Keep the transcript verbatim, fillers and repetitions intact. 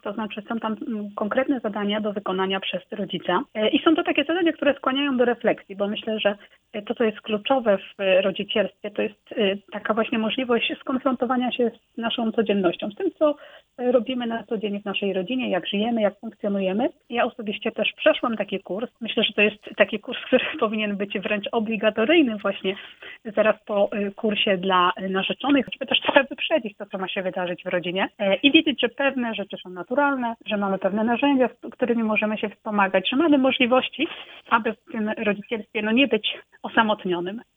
to znaczy są tam mm, konkretne zadania do wykonania przez rodzica. E, I są to takie zadania, które skłaniają do refleksji, bo myślę, że e, to, co jest kluczowe w e, rodzicielstwie, to jest e, taka właśnie możliwość skonfrontowania się z naszą codziennością, z tym, co e, robimy na co dzień w naszej rodzinie, jak żyjemy, jak funkcjonujemy. Ja osobiście też przeszłam taki kurs. Myślę, że to jest taki kurs, który powinien być wręcz obligatoryjny właśnie zaraz po e, kursie dla e, narzeczonych, żeby też trochę wyprzedzić to, co ma się wydarzyć w rodzinie e, i wiedzieć, że pewne rzeczy są naturalne, że mamy pewne narzędzia, z którymi możemy się wspomagać, że mamy możliwości, aby w tym rodzicielstwie no, nie być osamotnionym.